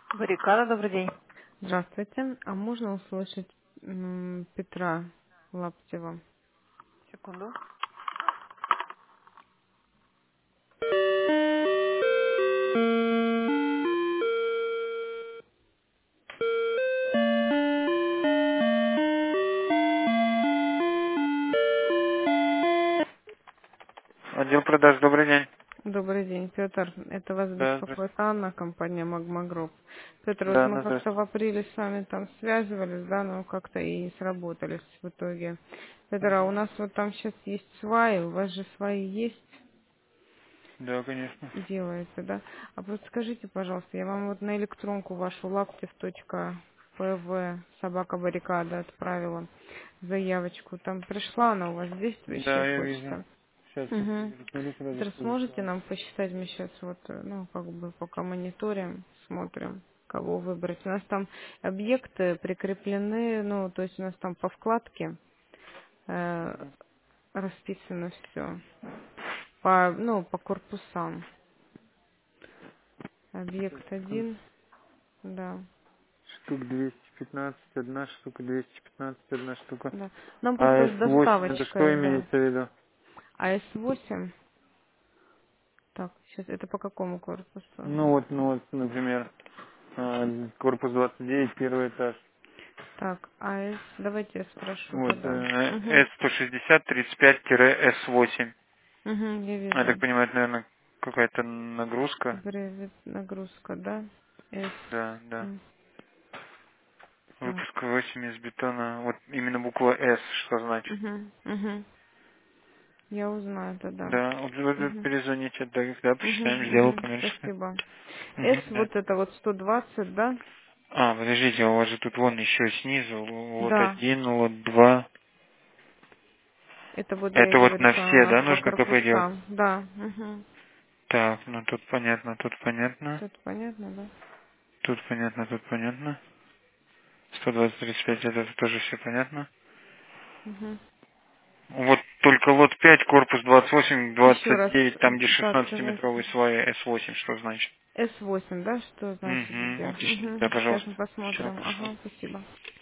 Баррикада, добрый день. Здравствуйте. А можно услышать Петра Лаптева? Секунду. Отдел продаж, добрый день. Добрый день, Петр. Это вас Да, беспокоит здравствуйте. Анна, компания Магма Групп. Петр, вот Да, мы ну как-то в здравствуйте. апреле с вами там связывались, да, но как-то и не сработались в итоге. Петр, а у Мгм. нас вот там сейчас есть сваи, у вас же сваи есть, Да, конечно. делаете, да? А вот скажите, пожалуйста, я вам вот на электронку вашу лаптев.пв собака баррикада отправила заявочку. Там пришла она у вас действующая Да, я вижу. почта. Сейчас Угу. посмотрю, сразу Петр, скажу, что сможете вам. нам посчитать, мы сейчас вот, ну, как бы пока мониторим, смотрим, кого выбрать. У нас там объекты прикреплены, ну, то есть у нас там по вкладке Мгм. расписано все, по, ну, по корпусам. Объект один, да, Штук 215, одна штука, 215, одна штука. да. Нам А просто с S8, это что доставочкой, да. имеется в виду? А S8, так, сейчас, это по какому корпусу? Ну вот, например, корпус 29, первый этаж. Так, АС, давайте я спрошу Вот, тогда. Угу, S160 35-S8. угу, я Я так вижу. понимаю, это, наверное, какая-то нагрузка. Бревет, нагрузка, да? С. Да, да. М, Так. Выпуск 8 из бетона. Вот именно буква S, что значит. Угу, угу. Я узнаю тогда. Да, вот вы Угу, перезвоните, да, угу, посчитаем, сделаю угу. коммерческое. Спасибо. С Мгм, да. вот это вот 120, да? А, подождите, у вас же тут вон еще снизу, лот Да. 1, лот 2. Это вот я и Это вот говорю, на что у все, нас да, по нужно только делать? корпусам. Да. Угу. Так, ну тут понятно, тут понятно. Тут понятно, да? Тут понятно, тут понятно. 120-35, это тоже все понятно. Угу. Вот только лот 5, корпус 28, Еще раз. 29, там где Так, давайте. 16-метровый свай S8, что значит? С8, да? Что значит Угу, где? уточните, Угу. да, Сейчас пожалуйста. мы Все, посмотрим. прошу. Ага, спасибо.